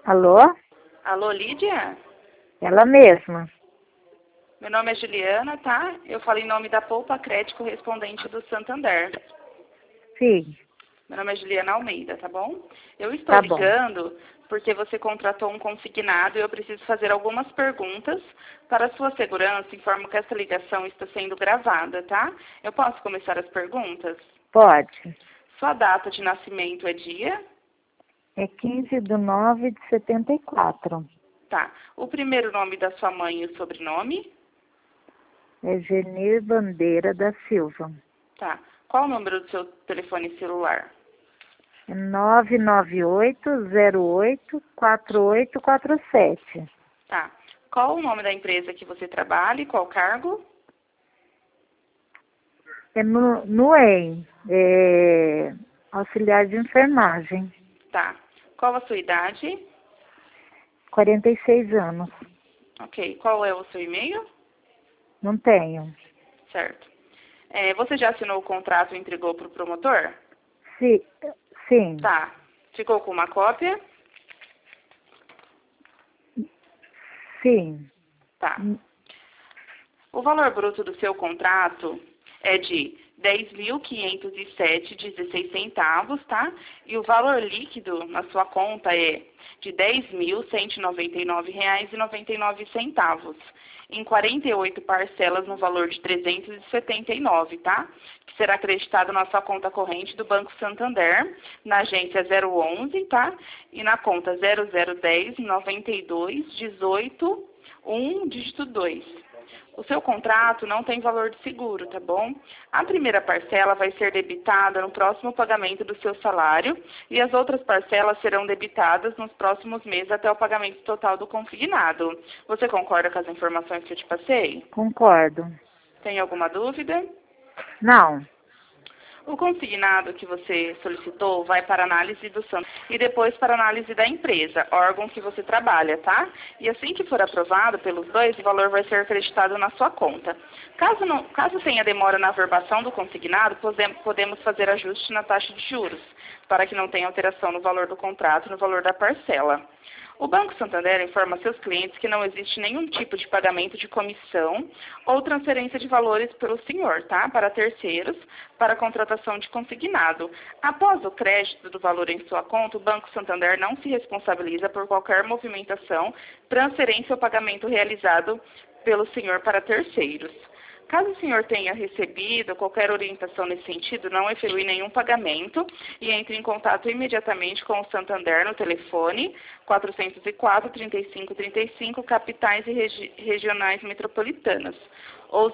Alô? Alô, Lídia? Ela mesma. Meu nome é Juliana, tá? Eu falo em nome da Poupa Crédito correspondente do Santander. Sim, Meu nome é Juliana Almeida, tá bom? Eu estou tá bom. ligando porque você contratou um consignado e eu preciso fazer algumas perguntas. Para sua segurança, informo que essa ligação está sendo gravada, tá? Eu posso começar as perguntas? Pode. Sua data de nascimento é dia? É 15/9/74. Tá. O primeiro nome da sua mãe e o sobrenome? É Genir Bandeira da Silva. Tá. Qual o número do seu telefone celular? É 998084847. Tá. Qual o nome da empresa que você trabalha e qual cargo? É no EM, auxiliar de enfermagem. Tá. Qual a sua idade? 46 anos. Ok. Qual é o seu e-mail? Não tenho. Certo. Você já assinou o contrato e entregou para o promotor? Sim, sim, Tá. Ficou com uma cópia? sim. Tá. O valor bruto do seu contrato é de R$ 10.507,16, tá? E o valor líquido na sua conta é de R$ 10.199,99, em 48 parcelas no valor de 379, tá? Que será acreditado na sua conta corrente do Banco Santander, na agência 011, tá? E na conta 0010 92 18 1 dígito 2. O seu contrato não tem valor de seguro, tá bom? A primeira parcela vai ser debitada no próximo pagamento do seu salário e as outras parcelas serão debitadas nos próximos meses até o pagamento total do consignado. Você concorda com as informações que eu te passei? Concordo. Tem alguma dúvida? Não, O consignado que você solicitou vai para análise do SAM e depois para análise da empresa, órgão que você trabalha, tá? E assim que for aprovado pelos dois, o valor vai ser acreditado na sua conta. Caso tenha demora na averbação do consignado, podemos fazer ajuste na taxa de juros, para que não tenha alteração no valor do contrato e no valor da parcela. O Banco Santander informa seus clientes que não existe nenhum tipo de pagamento de comissão ou transferência de valores pelo senhor, tá? Para terceiros, para contratação de consignado. Após o crédito do valor em sua conta, o Banco Santander não se responsabiliza por qualquer movimentação, transferência ou pagamento realizado pelo senhor para terceiros. Caso o senhor tenha recebido qualquer orientação nesse sentido, não efetue nenhum pagamento e entre em contato imediatamente com o Santander no telefone 404-3535, capitais e regionais metropolitanas, ou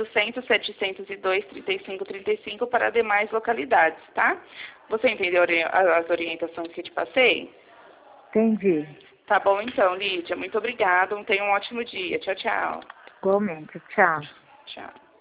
0800-702-3535 para demais localidades, tá? Você entendeu as orientações que eu te passei? entendi. Tá bom então, Lídia. Muito obrigada. Tenha um ótimo dia. Tchau, tchau. Igualmente. Tchau. Tchau.